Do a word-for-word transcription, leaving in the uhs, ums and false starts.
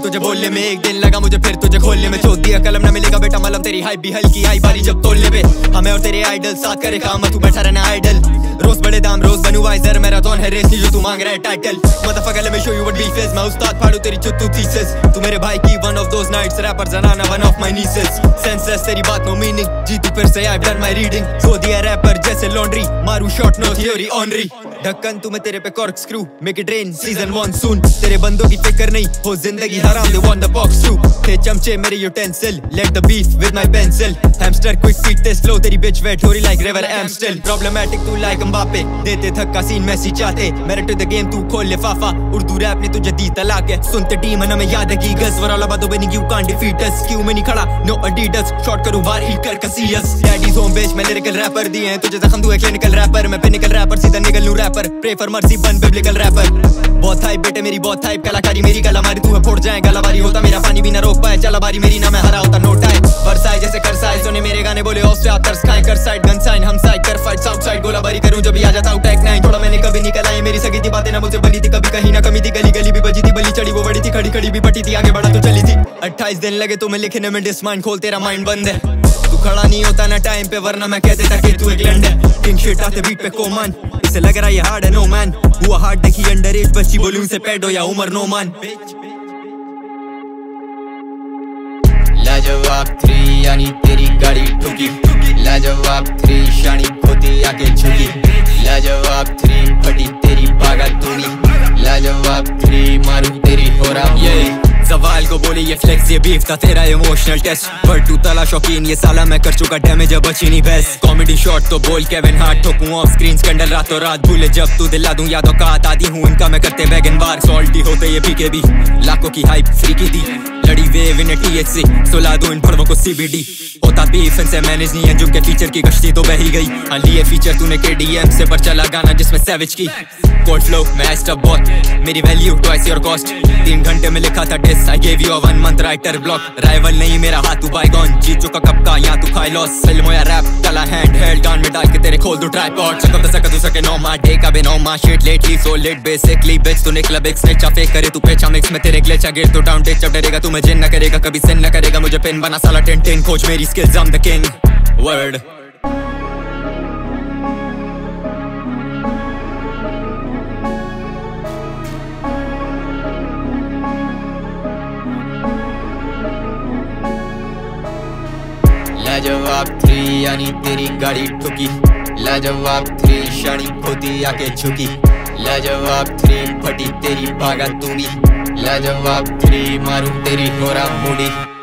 तुझे बोलने में, एक दिन लगा मुझे फिर तुझे खोलने में। चोट दिया कलम ना मिलेगा बेटा मलम, तेरी हाइप भी हल्की आई बारी जब तोलने पे। हमें और तेरे आइडल साथ करे काम, तू बैठा रहना आइडल। रोज बड़े दाम रोज बनू वाइजर, मैराथन है रेस नहीं जो तू मांग रहा है title. Motherfucker let me show you what beef is, मैं उस्ताद फाड़ू तेरी चुत्तू थीसिस। तू मेरे भाई की one of those nights, rapper जनाना one of my nieces. Senseless तेरी बात नो मीनिंग, जी तू फिर से आई डन माय रीडिंग। खो दिया रैपर जैसे लॉन्ड्री, मारू शॉट नो थ्योरी ऑनरी। ढक्कन तू मैं तेरे पे corkscrew, make it rain season one soon. तेरे बंदों की फिक्र नहीं हो जिंदगी हराम, they want the box too. थे चमचे मेरे utensil, let the beef with my pencil. Hamster quick feet ते स्लो, तेरी बिच वेट हो रही like river am still. Problematic तू लाइक एम्बापे, देते थक्का सीन मेसी चाहते। मेरे टू द गेम तू खोल लिफाफा, उर्दू रैप ने तुझे दी तलाक है। सुनते टीम है ना मैं याद है की गज वराला बातों पे नहीं यू कांट डिफीट अस। क्यों मैं नहीं खड़ा नो एडिडास, शॉट करूं बार हिट कर कसियस। डैडीज होम बेच मैं लिरिकल रैपर दिए हैं तुझे जख्म, दूं क्लिनिकल रैपर। मैं पिनिकल रैपर सीधा निकल लूं रैपर, प्रे फॉर मर्सी बन बिब्लिकल रैपर। बहुत हाइप बेटे मेरी बहुत हाइप, कलाकारी मेरी कला मारी तू है फोड़ जाए। गलाबारी होता मेरा पानी भी ना रोक पाए, चला बारी मेरी ना मैं हरा होता नो टाइम। बरसाए जैसे करसाए सोने मेरे गाने बोले ऑस्ट्रिया तरस खाए। कर साइड गन साइन हम साइड कर फाइट साउथ साइड, गोलाबारी करूं जब भी आ जाता हूं टैक नाइन। थोड़ा मैंने कभी निकल आई मेरी सगी थी बातें ना मुझसे बनी थी, कभी कहीं ना कमी थी। गली गली भी बजी थी, बली चढ़ी वो बड़ी थी, खड़ी खड़ी भी पटी थी, आगे बढ़ा तो चली थी। अट्ठाईस दिन लगे तुम्हें लिखने में, डिस माइंड खोल तेरा माइंड बंद है। तू खड़ा नहीं होता ना टाइम पे, वरना मैं कह देता कि तू एक लंड है। किंग शिट आते बीट पे कोमान, इसे लग रहा ये हार्ड है नो मैन। हुआ हार्ड देखी अंडर एज बच्ची, बोलूं इनसे पैड हो या उमर नो मान। लाजवाब थ्री यानी तेरी गाड़ी ठुकी, लाजवाब थ्री शानी खोती आके झुकी। लाजवाब थ्री फटी तेरी बागा तूनी, लाजवाब थ्री मारू तेरी होरा ये। सवाल को बोली ये फ्लेक्स ये बीफ था तेरा इमोशनल टेस्ट, पर तू तला शौकीन ये साला मैं कर चुका डैमेज अब बची नहीं बेस्ट। कॉमेडी शॉट तो बोल केविन हार्ट, ठोकूं ऑफ स्क्रीन स्कैंडल रातों रात। भूले जब तू दिला दूं यादों का आदी हूँ इनका मैं करते वैगन बार। सॉल्टी होते ये पीके भी, लाखों की हाइप फ्री की दी। लड़ी वेव इन टीएचसी, सुला दूं इन भड़वों को सीबीडी। होता बीफ इनसे मैनेज नहीं है, जिनके फीचर की गश्ती तो बह ही गई। हाँ लिए फीचर तूने केडीएम से, पर चला गाना जिसमें सैविज की। कोड फ्लो मैं एस्ड अप बहुत, मेरी वैल्यू ट्वाइस योर कॉस्ट। तीन घंटे में लिखा था diss, I give you a one month writer block. Rival नहीं मेरा हाथ तू बायगॉन, जीत चुका कब का यहाँ तू खाई लॉस। फिल्म या रैप कला हैंड हेल्ड कान में डाल के तेरे खोल दूं ट्राइपॉड। सकम तो सकत सके नो मा डे का बे नो मा shit lately so late basically bitch. तूने क्लब एक स्नेचा फेक करे तू पेचा मिक्स में तेरे ग्लिच गिर तो डाउन डिच। अब डरेगा तू मुझे न करेगा कभी सिन न करेगा, मुझे पिन बना साला टेन टेन। खोज मेरी skills I am the king word. लाजवाब थ्री यानी तेरी गाड़ी ठुकी, लाजवाब थ्री शानी खोती आके झुकी। लाजवाब थ्री फटी तेरी बागा तूनी, लाजवाब थ्री मारू तेरी होरा मुड़ी।